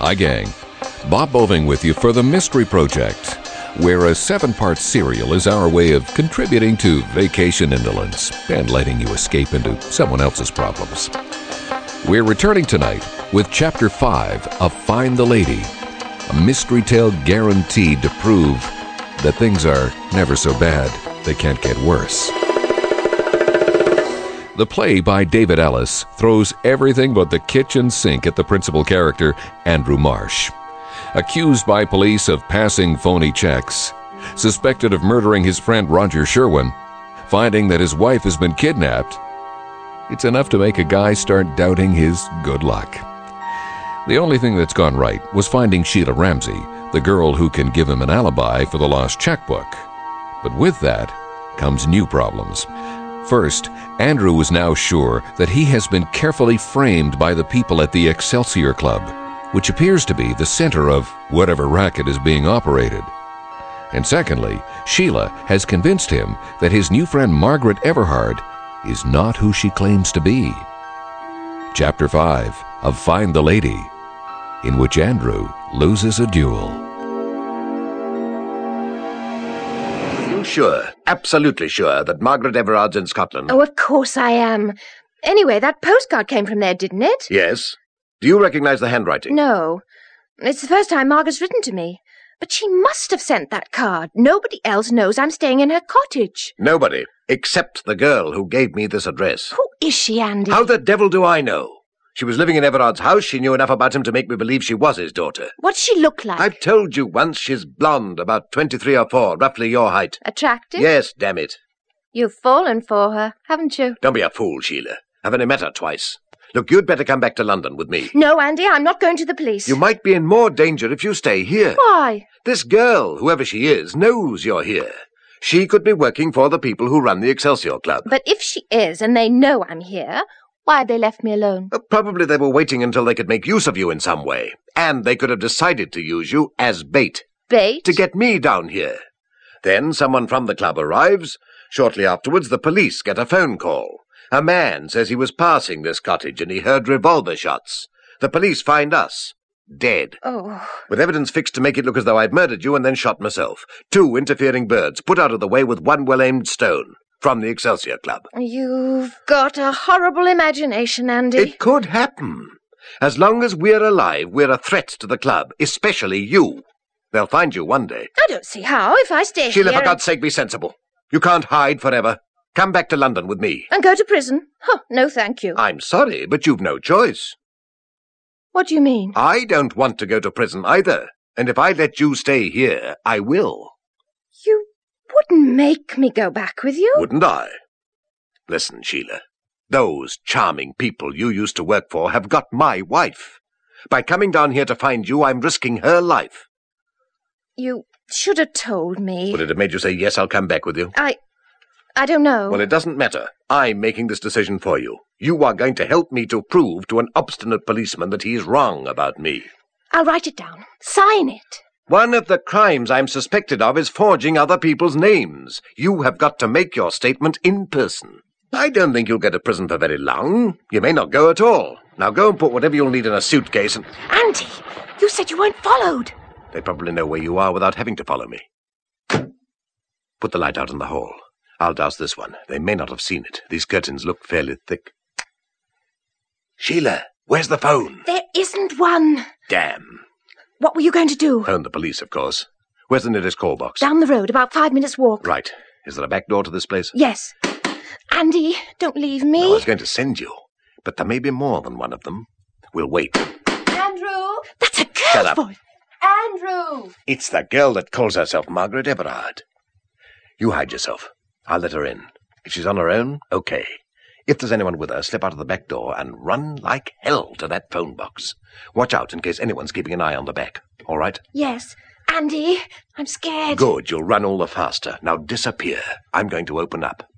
Hi, gang. Bob Boving with you for the Mystery Project, where a 7-part serial is our way of contributing to vacation indolence and letting you escape into someone else's problems. We're returning tonight with Chapter 5 of Find the Lady, a mystery tale guaranteed to prove that things are never so bad they can't get worse. The play by David Ellis throws everything but the kitchen sink at the principal character, Andrew Marsh. Accused by police of passing phony checks, suspected of murdering his friend Roger Sherwin, finding that his wife has been kidnapped, it's enough to make a guy start doubting his good luck. The only thing that's gone right was finding Sheila Ramsey, the girl who can give him an alibi for the lost checkbook. But with that comes new problems. First, Andrew is now sure that he has been carefully framed by the people at the Excelsior Club, which appears to be the center of whatever racket is being operated. And secondly, Sheila has convinced him that his new friend Margaret Everhard is not who she claims to be. Chapter 5 of Find the Lady, in which Andrew loses a duel. Sure, absolutely sure that Margaret Everard's in Scotland. Oh, of course I am. Anyway, that postcard came from there, didn't it? Yes. Do you recognize the handwriting? No. It's the first time Margaret's written to me. But she must have sent that card. Nobody else knows I'm staying in her cottage. Nobody, except the girl who gave me this address. Who is she, Andy? How the devil do I know? She was living in Everard's house. She knew enough about him to make me believe she was his daughter. What's she look like? I've told you once she's blonde, about 23 or 4, roughly your height. Attractive? Yes, damn it. You've fallen for her, haven't you? Don't be a fool, Sheila. I've only met her twice. Look, you'd better come back to London with me. No, Andy, I'm not going to the police. You might be in more danger if you stay here. Why? This girl, whoever she is, knows you're here. She could be working for the people who run the Excelsior Club. But if she is, and they know I'm here, why have they left me alone? Probably they were waiting until they could make use of you in some way. And they could have decided to use you as bait. Bait? To get me down here. Then someone from the club arrives. Shortly afterwards, the police get a phone call. A man says he was passing this cottage and he heard revolver shots. The police find us. Dead. Oh. With evidence fixed to make it look as though I'd murdered you and then shot myself. 2 interfering birds put out of the way with 1 well-aimed stone. From the Excelsior Club. You've got a horrible imagination, Andy. It could happen. As long as we're alive, we're a threat to the club, especially you. They'll find you one day. I don't see how, if I stay Sheila, here... for God's sake, be sensible. You can't hide forever. Come back to London with me. And go to prison? Huh, no thank you. I'm sorry, but you've no choice. What do you mean? I don't want to go to prison either. And if I let you stay here, I will. You wouldn't make me go back with you? Wouldn't I? Listen, Sheila. Those charming people you used to work for have got my wife. By coming down here to find you, I'm risking her life. You should have told me. Would it have made you say, yes, I'll come back with you? I don't know. Well, it doesn't matter. I'm making this decision for you. You are going to help me to prove to an obstinate policeman that he's wrong about me. I'll write it down. Sign it. One of the crimes I'm suspected of is forging other people's names. You have got to make your statement in person. I don't think you'll get to prison for very long. You may not go at all. Now go and put whatever you'll need in a suitcase and... Andy, you said you weren't followed. They probably know where you are without having to follow me. Put the light out in the hall. I'll douse this one. They may not have seen it. These curtains look fairly thick. Sheila, where's the phone? There isn't one. Damn. What were you going to do? Phone the police, of course. Where's the nearest call box? Down the road, about 5 minutes walk. Right. Is there a back door to this place? Yes. Andy, don't leave me. No, I was going to send you, but there may be more than one of them. We'll wait. Andrew! That's a girl's Shut up. voice. Andrew! It's the girl that calls herself Margaret Everard. You hide yourself. I'll let her in. If she's on her own, okay. If there's anyone with her, slip out of the back door and run like hell to that phone box. Watch out in case anyone's keeping an eye on the back. All right? Yes. Andy, I'm scared. Good. You'll run all the faster. Now disappear. I'm going to open up.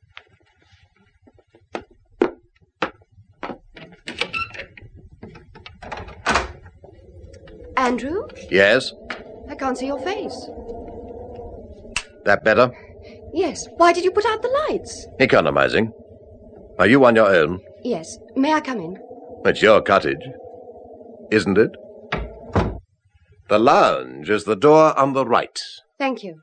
Andrew? Yes? I can't see your face. That better? Yes. Why did you put out the lights? Economizing. Are you on your own? Yes. May I come in? It's your cottage, isn't it? The lounge is the door on the right. Thank you.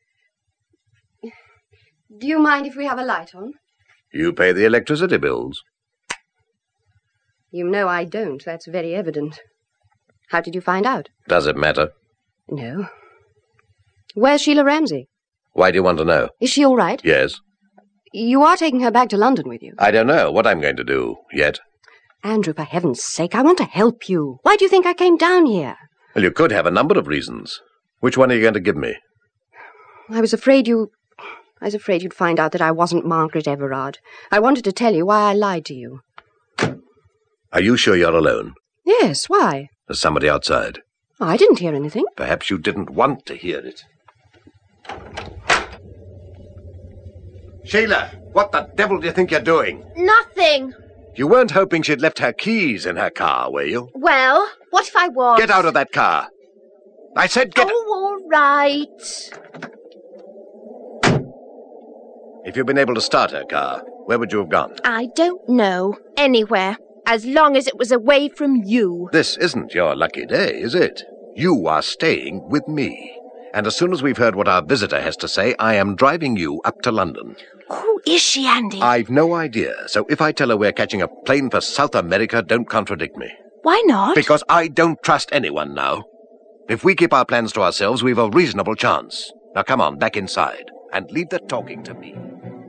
Do you mind if we have a light on? You pay the electricity bills. You know I don't. That's very evident. How did you find out? Does it matter? No. Where's Sheila Ramsey? Why do you want to know? Is she all right? Yes. You are taking her back to London with you? I don't know what I'm going to do yet. Andrew, for heaven's sake, I want to help you. Why do you think I came down here? Well, you could have a number of reasons. Which one are you going to give me? I was afraid you'd find out that I wasn't Margaret Everard. I wanted to tell you why I lied to you. Are you sure you're alone? Yes, why? There's somebody outside. I didn't hear anything. Perhaps you didn't want to hear it. Sheila, what the devil do you think you're doing? Nothing. You weren't hoping she'd left her keys in her car, were you? Well, what if I was? Get out of that car. I said get... Oh, all right. If you'd been able to start her car, where would you have gone? I don't know. Anywhere. As long as it was away from you. This isn't your lucky day, is it? You are staying with me. And as soon as we've heard what our visitor has to say, I am driving you up to London. Who is she, Andy? I've no idea, so if I tell her we're catching a plane for South America, don't contradict me. Why not? Because I don't trust anyone now. If we keep our plans to ourselves, we've a reasonable chance. Now come on, back inside, and leave the talking to me.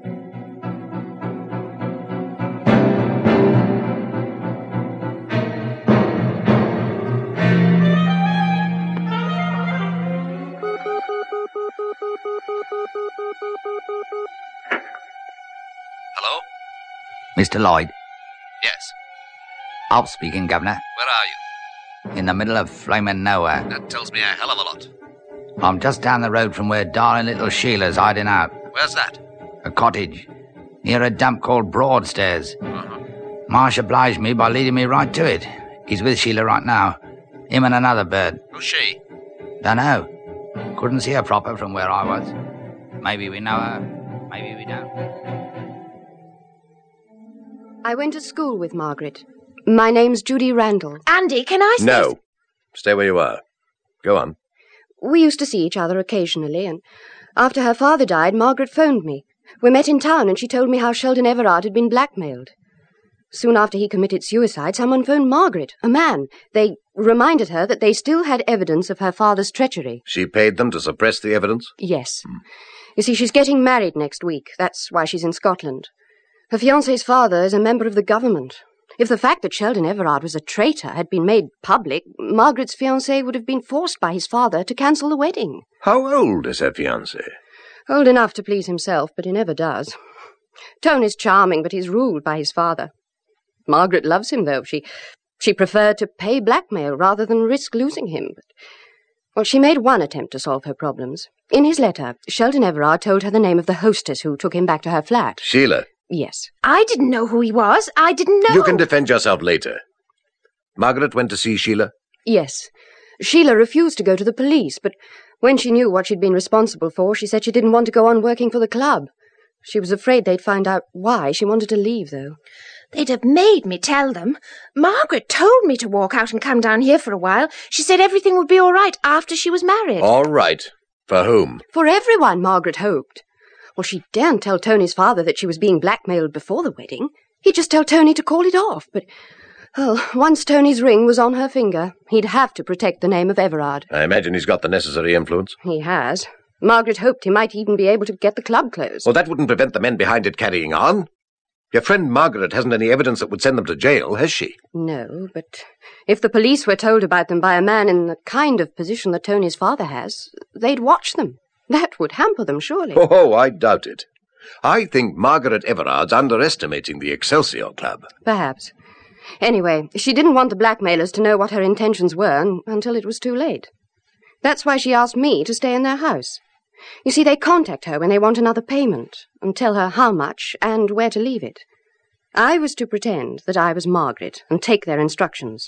Hello? Mr. Lloyd. Yes. I'll speaking, Governor. Where are you? In the middle of flaming nowhere. That tells me a hell of a lot. I'm just down the road from where darling little Sheila's hiding out. Where's that? A cottage. Near a dump called Broadstairs. Marsh obliged me by leading me right to it. He's with Sheila right now. Him and another bird. Who's she? Dunno. Couldn't see her proper from where I was. Maybe we know her, maybe we don't. I went to school with Margaret. My name's Judy Randall. Andy, can I say... No. Stay where you are. Go on. We used to see each other occasionally, and after her father died, Margaret phoned me. We met in town, and she told me how Sheldon Everard had been blackmailed. Soon after he committed suicide, someone phoned Margaret, a man. They reminded her that they still had evidence of her father's treachery. She paid them to suppress the evidence? Yes. You see, she's getting married next week. That's why she's in Scotland. Her fiancé's father is a member of the government. If the fact that Sheldon Everard was a traitor had been made public, Margaret's fiancé would have been forced by his father to cancel the wedding. How old is her fiancé? Old enough to please himself, but he never does. Tony's charming, but he's ruled by his father. Margaret loves him, though. She preferred to pay blackmail rather than risk losing him. Well, she made one attempt to solve her problems. In his letter, Sheldon Everard told her the name of the hostess who took him back to her flat. Sheila. Yes. I didn't know who he was. I didn't know. You can defend yourself later. Margaret went to see Sheila? Yes. Sheila refused to go to the police, but when she knew what she'd been responsible for, she said she didn't want to go on working for the club. She was afraid they'd find out why. She wanted to leave, though. They'd have made me tell them. Margaret told me to walk out and come down here for a while. She said everything would be all right after she was married. All right. For whom? For everyone, Margaret hoped. Well, she daren't tell Tony's father that she was being blackmailed before the wedding. He'd just tell Tony to call it off, but... Well, once Tony's ring was on her finger, he'd have to protect the name of Everard. I imagine he's got the necessary influence. He has. Margaret hoped he might even be able to get the club closed. Well, that wouldn't prevent the men behind it carrying on. Your friend Margaret hasn't any evidence that would send them to jail, has she? No, but if the police were told about them by a man in the kind of position that Tony's father has, they'd watch them. That would hamper them, surely. Oh, I doubt it. I think Margaret Everard's underestimating the Excelsior Club. Perhaps. Anyway, she didn't want the blackmailers to know what her intentions were until it was too late. That's why she asked me to stay in their house. You see, they contact her when they want another payment and tell her how much and where to leave it. I was to pretend that I was Margaret and take their instructions.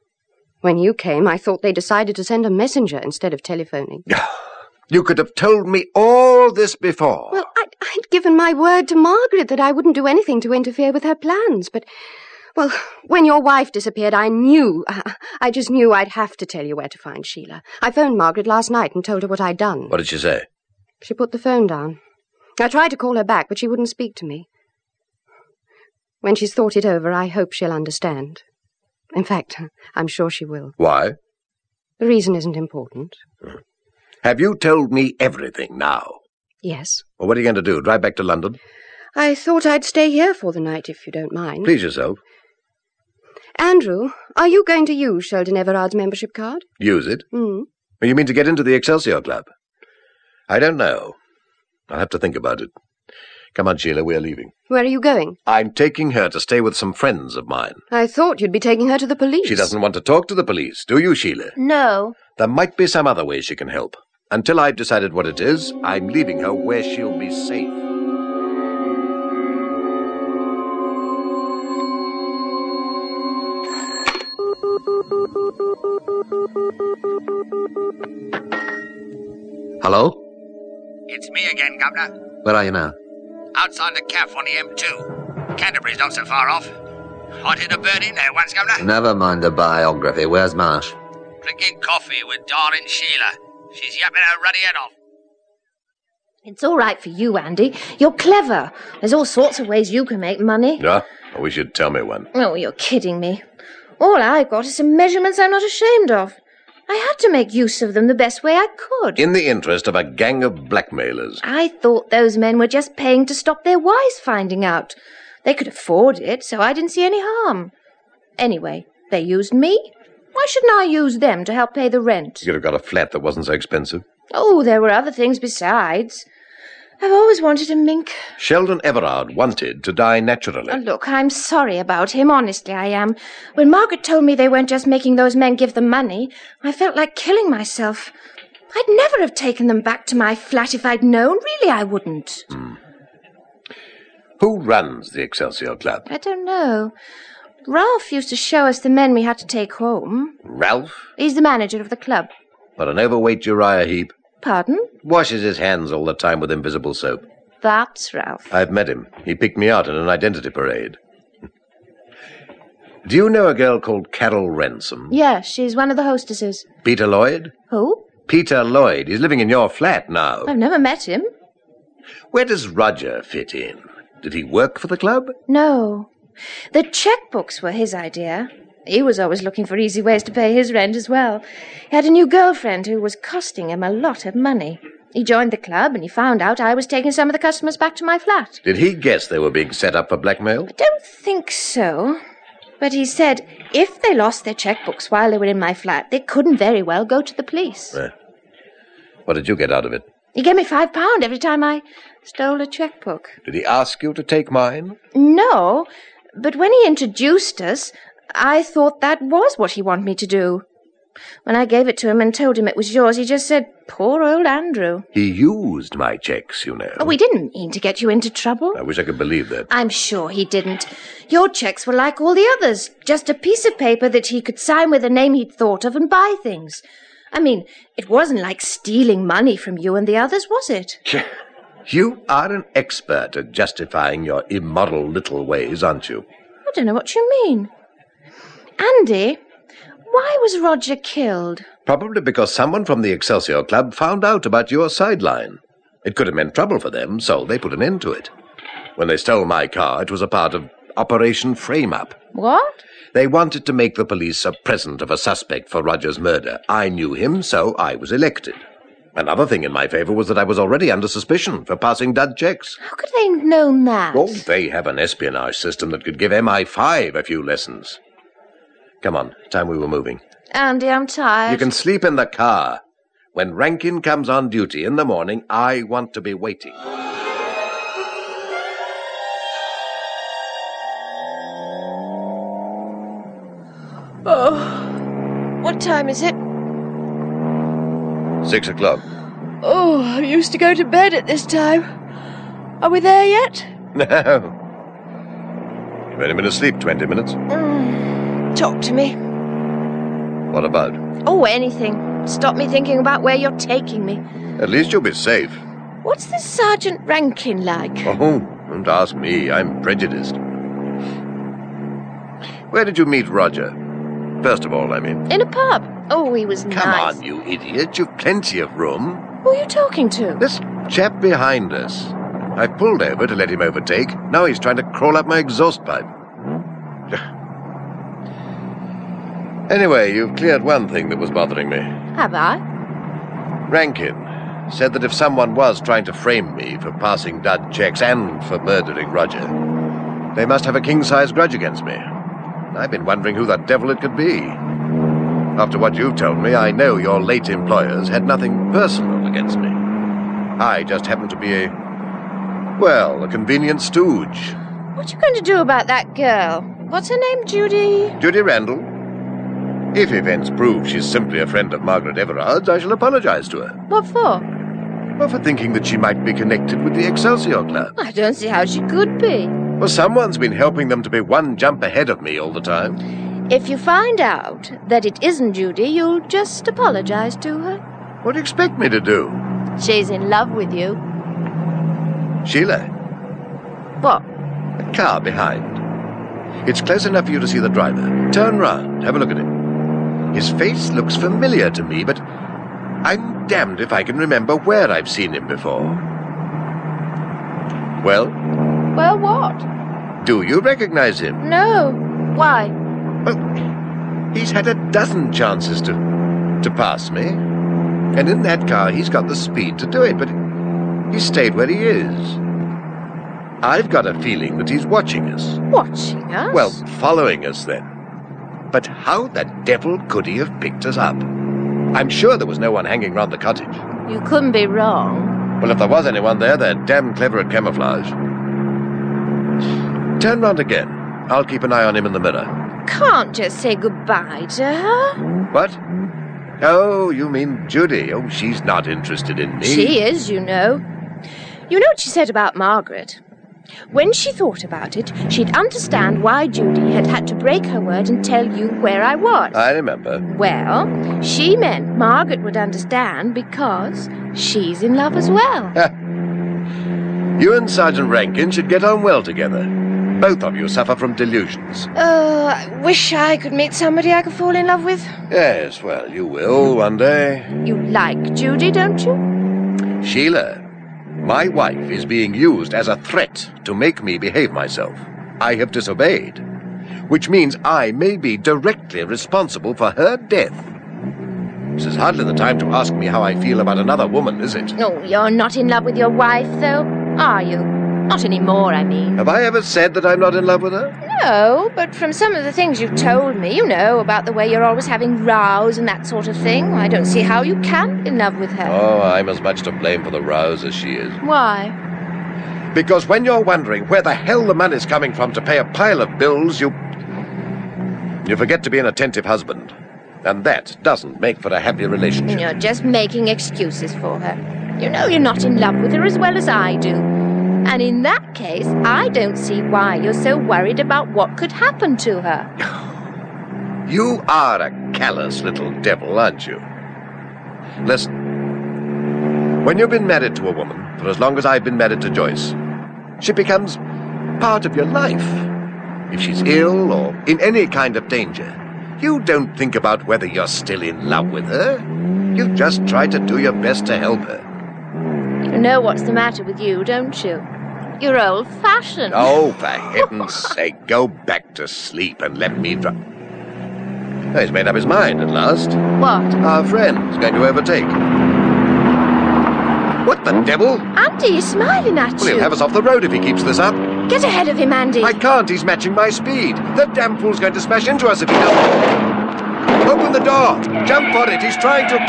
When you came, I thought they decided to send a messenger instead of telephoning. You could have told me all this before. Well, I'd given my word to Margaret that I wouldn't do anything to interfere with her plans, but... Well, when your wife disappeared, I just knew I'd have to tell you where to find Sheila. I phoned Margaret last night and told her what I'd done. What did she say? She put the phone down. I tried to call her back, but she wouldn't speak to me. When she's thought it over, I hope she'll understand. In fact, I'm sure she will. Why? The reason isn't important. Have you told me everything now? Yes. Well, what are you going to do? Drive back to London? I thought I'd stay here for the night, if you don't mind. Please yourself. Andrew, are you going to use Sheldon Everard's membership card? Use it? Hmm. You mean to get into the Excelsior Club? I don't know. I'll have to think about it. Come on, Sheila, we're leaving. Where are you going? I'm taking her to stay with some friends of mine. I thought you'd be taking her to the police. She doesn't want to talk to the police, do you, Sheila? No. There might be some other way she can help. Until I've decided what it is, I'm leaving her where she'll be safe. Hello? It's me again, Governor. Where are you now? Outside the CAF on the M2. Canterbury's not so far off. Hot hit a bird in there once, Governor. Never mind the biography. Where's Marsh? Drinking coffee with darling Sheila. She's yapping her ruddy head off. It's all right for you, Andy. You're clever. There's all sorts of ways you can make money. Yeah? I wish you'd tell me one. Oh, you're kidding me. All I've got is some measurements I'm not ashamed of. I had to make use of them the best way I could. In the interest of a gang of blackmailers. I thought those men were just paying to stop their wives finding out. They could afford it, so I didn't see any harm. Anyway, they used me. Why shouldn't I use them to help pay the rent? You could have got a flat that wasn't so expensive. Oh, there were other things besides. I've always wanted a mink. Sheldon Everard wanted to die naturally. Oh, look, I'm sorry about him, honestly I am. When Margaret told me they weren't just making those men give them money, I felt like killing myself. I'd never have taken them back to my flat if I'd known. Really, I wouldn't. Who runs the Excelsior Club? I don't know. Ralph used to show us the men we had to take home. Ralph? He's the manager of the club. What, an overweight Uriah Heep? Pardon? Washes his hands all the time with invisible soap. That's Ralph. I've met him. He picked me out in an identity parade. Do you know a girl called Carol Ransom? Yes, she's one of the hostesses. Peter Lloyd? Who? Peter Lloyd. He's living in your flat now. I've never met him. Where does Roger fit in? Did he work for the club? No. The checkbooks were his idea. He was always looking for easy ways to pay his rent as well. He had a new girlfriend who was costing him a lot of money. He joined the club and he found out I was taking some of the customers back to my flat. Did he guess they were being set up for blackmail? I don't think so. But he said if they lost their checkbooks while they were in my flat, they couldn't very well go to the police. What did you get out of it? He gave me £5 every time I stole a checkbook. Did he ask you to take mine? No, but when he introduced us, I thought that was what he wanted me to do. When I gave it to him and told him it was yours, he just said, poor old Andrew. He used my checks, you know. Oh, we didn't mean to get you into trouble. I wish I could believe that. I'm sure he didn't. Your checks were like all the others, just a piece of paper that he could sign with a name he'd thought of and buy things. I mean, it wasn't like stealing money from you and the others, was it? You are an expert at justifying your immoral little ways, aren't you? I don't know what you mean. Andy, why was Roger killed? Probably because someone from the Excelsior Club found out about your sideline. It could have meant trouble for them, so they put an end to it. When they stole my car, it was a part of Operation Frame-Up. What? They wanted to make the police a present of a suspect for Roger's murder. I knew him, so I was elected. Another thing in my favor was that I was already under suspicion for passing dud checks. How could they have known that? Oh, they have an espionage system that could give MI5 a few lessons. Come on, time we were moving. Andy, I'm tired. You can sleep in the car. When Rankin comes on duty in the morning, I want to be waiting. Oh, what time is it? 6 o'clock. Oh, I'm used to go to bed at this time. Are we there yet? No. You've only been asleep 20 minutes. Talk to me. What about? Oh, anything. Stop me thinking about where you're taking me. At least you'll be safe. What's this Sergeant Rankin like? Oh, don't ask me. I'm prejudiced. Where did you meet Roger? First of all, I mean. In a pub. Oh, he was Come nice. on, you idiot. You've plenty of room. Who are you talking to? This chap behind us. I pulled over to let him overtake. Now he's trying to crawl up my exhaust pipe. Anyway, you've cleared one thing that was bothering me. Have I? Rankin said that if someone was trying to frame me for passing dud checks and for murdering Roger, they must have a king-size grudge against me. I've been wondering who the devil it could be. After what you've told me, I know your late employers had nothing personal against me. I just happened to be a convenient stooge. What are you going to do about that girl? What's her name, Judy? Judy Randall. If events prove she's simply a friend of Margaret Everard's, I shall apologize to her. What for? Well, for thinking that she might be connected with the Excelsior Club. I don't see how she could be. Well, someone's been helping them to be one jump ahead of me all the time. If you find out that it isn't Judy, you'll just apologize to her. What do you expect me to do? She's in love with you. Sheila, What? the car behind. It's close enough for you to see the driver. Turn round, have a look at him. His face looks familiar to me, but I'm damned if I can remember where I've seen him before. Well, Well, what? do you recognize him? No. Why? Well, he's had a dozen chances to pass me. And in that car, he's got the speed to do it, but he stayed where he is. I've got a feeling that he's watching us. Watching us? Well, following us then. But how the devil could he have picked us up? I'm sure there was no one hanging round the cottage. You couldn't be wrong. Well, if there was anyone there, they're damn clever at camouflage. Turn round again. I'll keep an eye on him in the mirror. Can't just say goodbye to her. What? Oh, you mean Judy. Oh, she's not interested in me. She is, you know. You know what she said about Margaret? When she thought about it, she'd understand why Judy had had to break her word and tell you where I was. I remember. Well, she meant Margaret would understand because she's in love as well. You and Sergeant Rankin should get on well together. Both of you suffer from delusions. I wish I could meet somebody I could fall in love with. Yes, well, you will one day. You like Judy, don't you? Sheila, my wife is being used as a threat to make me behave myself. I have disobeyed, which means I may be directly responsible for her death. This is hardly the time to ask me how I feel about another woman, is it? Oh, you're not in love with your wife, though, are you? Not anymore, I mean. Have I ever said that I'm not in love with her? No, but from some of the things you've told me, you know, about the way you're always having rows and that sort of thing, I don't see how you can be in love with her. Oh, I'm as much to blame for the rows as she is. Why? Because when you're wondering where the hell the money's coming from to pay a pile of bills, you forget to be an attentive husband. And that doesn't make for a happy relationship. You're just making excuses for her. You know you're not in love with her as well as I do. And in that case, I don't see why you're so worried about what could happen to her. You are a callous little devil, aren't you? Listen, when you've been married to a woman, for as long as I've been married to Joyce, she becomes part of your life. If she's ill or in any kind of danger, you don't think about whether you're still in love with her. You just try to do your best to help her. You know what's the matter with you, don't you? You're old-fashioned. Oh, for heaven's sake, go back to sleep and let me drive. Oh, he's made up his mind at last. What? Our friend's going to overtake. What the devil? Andy, he's smiling at Well, you. he'll have us off the road if he keeps this up. Get ahead of him, Andy. I can't, he's matching my speed. The damn fool's going to smash into us if he doesn't. Open the door. Jump on it, he's trying to...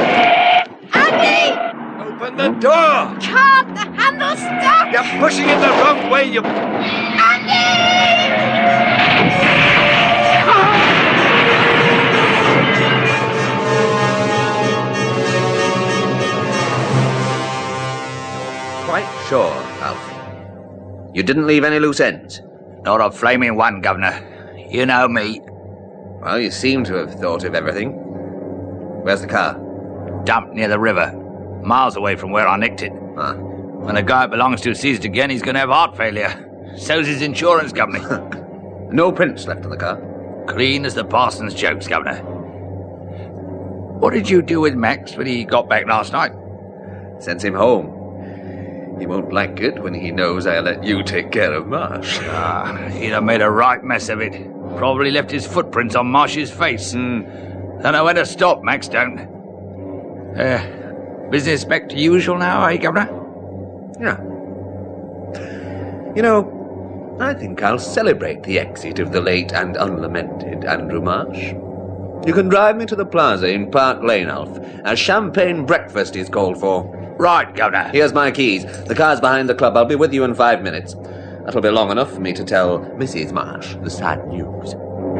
Andy! Open the door! Can't! The handle's stuck! You're pushing it the wrong way, you... Quite sure, Alf. You didn't leave any loose ends? Not a flaming one, Governor. You know me. Well, you seem to have thought of everything. Where's the car? Dumped near the river, miles away from where I nicked it. Ah. When the guy it belongs to sees it again, he's going to have heart failure. So's his insurance company. No prints left in the car. Clean as the parson's jokes, Governor. What did you do with Max when he got back last night? Sends him home. He won't like it when he knows I let you take care of Marsh. He'd have made a right mess of it. Probably left his footprints on Marsh's face. Don't know when to stop, Max don't. Business back to usual now, eh, Governor? Yeah. You know, I think I'll celebrate the exit of the late and unlamented Andrew Marsh. You can drive me to the plaza in Park Lane, Alf. A champagne breakfast is called for. Right, Governor. Here's my keys. The car's behind the club. I'll be with you in 5 minutes. That'll be long enough for me to tell Mrs. Marsh the sad news.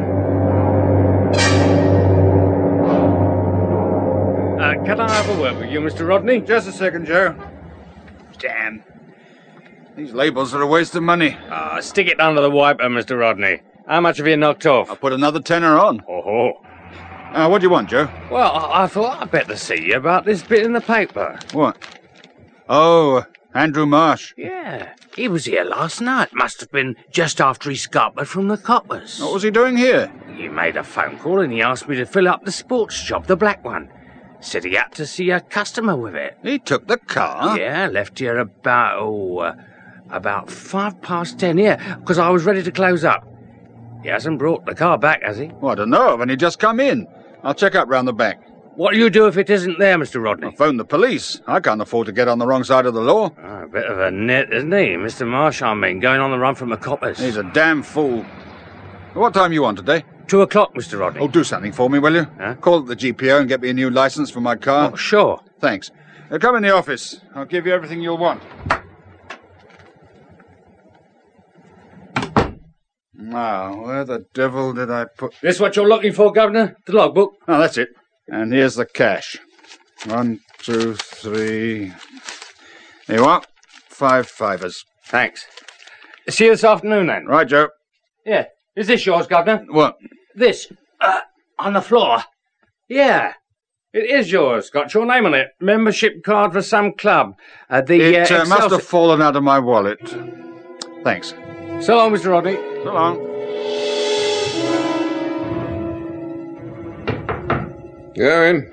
Can I have a word with you, Mr. Rodney? Just a second, Joe. Damn. These labels are a waste of money. Stick it under the wiper, Mr. Rodney. How much have you knocked off? I'll put another tenner on. Oh. What do you want, Joe? Well, I thought I'd better see you about this bit in the paper. What? Oh, Andrew Marsh. Yeah, he was here last night. Must have been just after he scuppered from the coppers. What was he doing here? He made a phone call and he asked me to fill up the sports job, the black one. Said he had to see a customer with it. He took the car? Yeah, left here about 10:05, yeah, because I was ready to close up. He hasn't brought the car back, has he? Well, I don't know, when he just come in. I'll check up round the back. What do you do if it isn't there, Mr. Rodney? I'll phone the police. I can't afford to get on the wrong side of the law. A bit of a net, isn't he? Mr. Marsh, I mean, going on the run from the coppers. He's a damn fool. What time you on today? 2 o'clock, Mr. Rodney. Oh, do something for me, will you? Huh? Call the GPO and get me a new license for my car. Oh, sure. Thanks. Come in the office. I'll give you everything you'll want. Now, where the devil did I put... This what you're looking for, Governor? The logbook? Oh, that's it. And here's the cash. 1, 2, 3... There you are. 5 fivers. Thanks. See you this afternoon, then. Right, Joe. Yeah. Is this yours, Governor? What? This. On the floor. Yeah. It is yours. Got your name on it. Membership card for some club. It must have fallen out of my wallet. Thanks. So long, Mr. Rodney. So long. Yeah, in.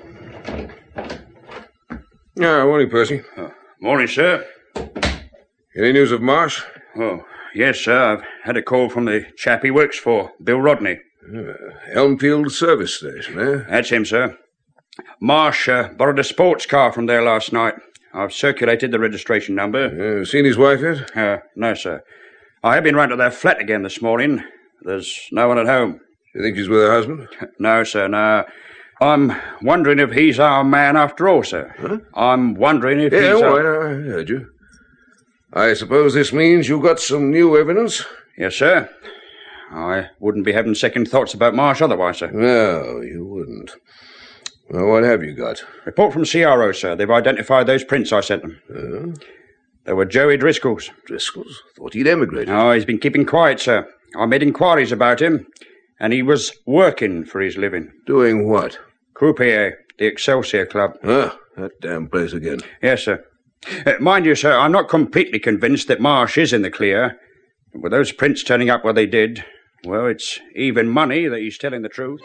Yeah, morning, Percy. Morning, sir. Any news of Marsh? Oh, yes, sir. I've had a call from the chap he works for, Bill Rodney. Elmfield Service Station, eh? That's him, sir. Marsh borrowed a sports car from there last night. I've circulated the registration number. Seen his wife yet? No, sir. I have been round to their flat again this morning. There's no one at home. You think she's with her husband? No, sir, no. I'm wondering if he's our man after all, sir. Huh? I'm wondering if he's all right, I heard you. I suppose this means you got some new evidence? Yes, sir. I wouldn't be having second thoughts about Marsh otherwise, sir. No, you wouldn't. Well, what have you got? Report from CRO, sir. They've identified those prints I sent them. They were Joey Driscoll's. Driscoll's? Thought he'd emigrated. No, he's been keeping quiet, sir. I made inquiries about him, and he was working for his living. Doing what? Croupier, the Excelsior Club. Ah, that damn place again. Yes, sir. Mind you, sir, I'm not completely convinced that Marsh is in the clear. But with those prints turning up where they did, well, it's even money that he's telling the truth.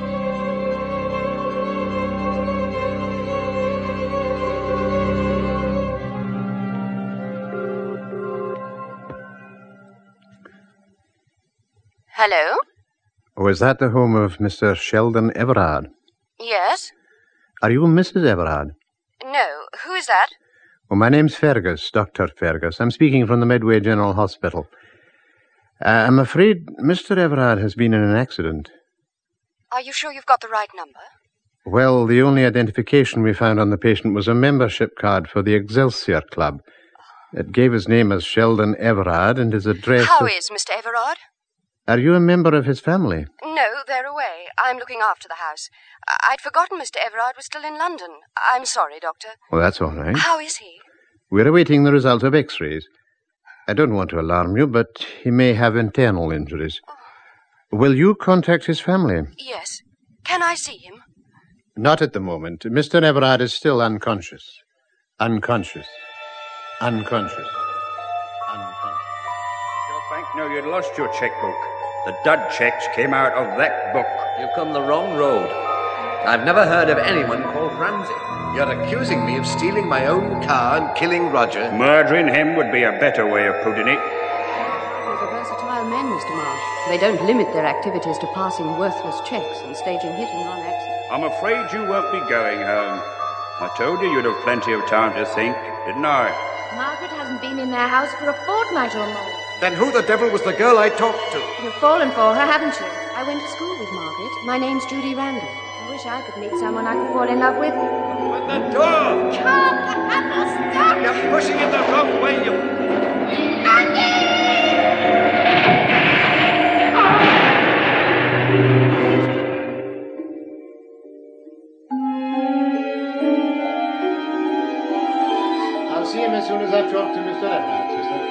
Hello? Was that the home of Mr. Sheldon Everard? Yes? Are you Mrs. Everard? No. Who is that? Well, my name's Fergus, Dr. Fergus. I'm speaking from the Medway General Hospital. I'm afraid Mr. Everard has been in an accident. Are you sure you've got the right number? Well, the only identification we found on the patient was a membership card for the Excelsior Club. It gave his name as Sheldon Everard and his address... How is Mr. Everard? Are you a member of his family? No, they're away. I'm looking after the house. I'd forgotten Mr. Everard was still in London. I'm sorry, Doctor. Well, that's all right. How is he? We're awaiting the result of X-rays. I don't want to alarm you, but he may have internal injuries. Will you contact his family? Yes. Can I see him? Not at the moment. Mr. Everard is still unconscious. Unconscious. Unconscious. Your bank know you'd lost your checkbook. The dud checks came out of that book. You've come the wrong road. I've never heard of anyone called Ramsey. You're accusing me of stealing my own car and killing Roger. Murdering him would be a better way of putting it. Those are versatile men, Mr. Marsh. They don't limit their activities to passing worthless checks and staging hit-and-run accidents. I'm afraid you won't be going home. I told you you'd have plenty of time to think, didn't I? Margaret hasn't been in their house for a fortnight or more. Then who the devil was the girl I talked to? You've fallen for her, haven't you? I went to school with Margaret. My name's Judy Randall. I wish I could meet someone I could fall in love with. Open the door! Can't the handle stop? You're pushing it the wrong way, you... I'll see him as soon as I've talked to Mr. Everard, sister.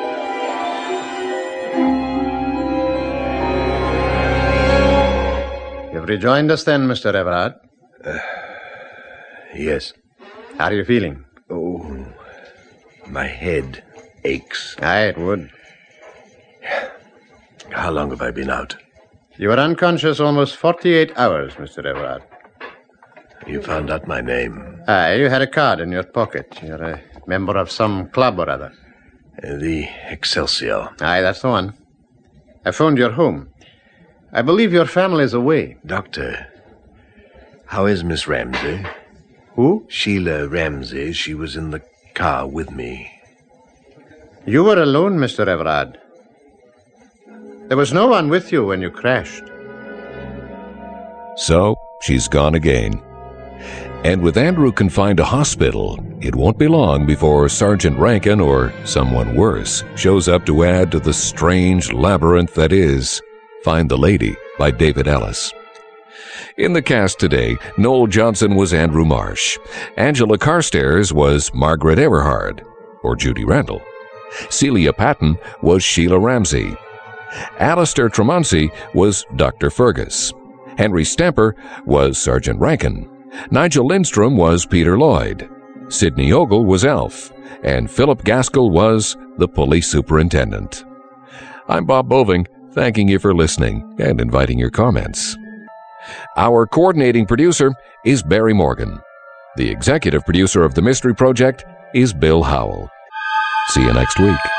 You've rejoined us then, Mr. Everard? Yes. How are you feeling? Oh, my head aches. Aye, it would. How long have I been out? You were unconscious almost 48 hours, Mr. Everard. You found out my name. Aye, you had a card in your pocket. You're a member of some club or other. The Excelsior. Aye, that's the one. I phoned your home. I believe your family's away. Doctor, how is Miss Ramsey? Who? Sheila Ramsey. She was in the car with me. You were alone, Mr. Everard. There was no one with you when you crashed. So, she's gone again. And with Andrew confined to hospital, it won't be long before Sergeant Rankin, or someone worse, shows up to add to the strange labyrinth that is Find the Lady by David Ellis. In the cast today, Noel Johnson was Andrew Marsh. Angela Carstairs was Margaret Everhard, or Judy Randall. Celia Patton was Sheila Ramsey. Alistair Tremoncy was Dr. Fergus. Henry Stamper was Sergeant Rankin. Nigel Lindstrom was Peter Lloyd. Sidney Ogle was Alf. And Philip Gaskell was the police superintendent. I'm Bob Boving, thanking you for listening and inviting your comments. Our coordinating producer is Barry Morgan. The executive producer of the Mystery Project is Bill Howell. See you next week.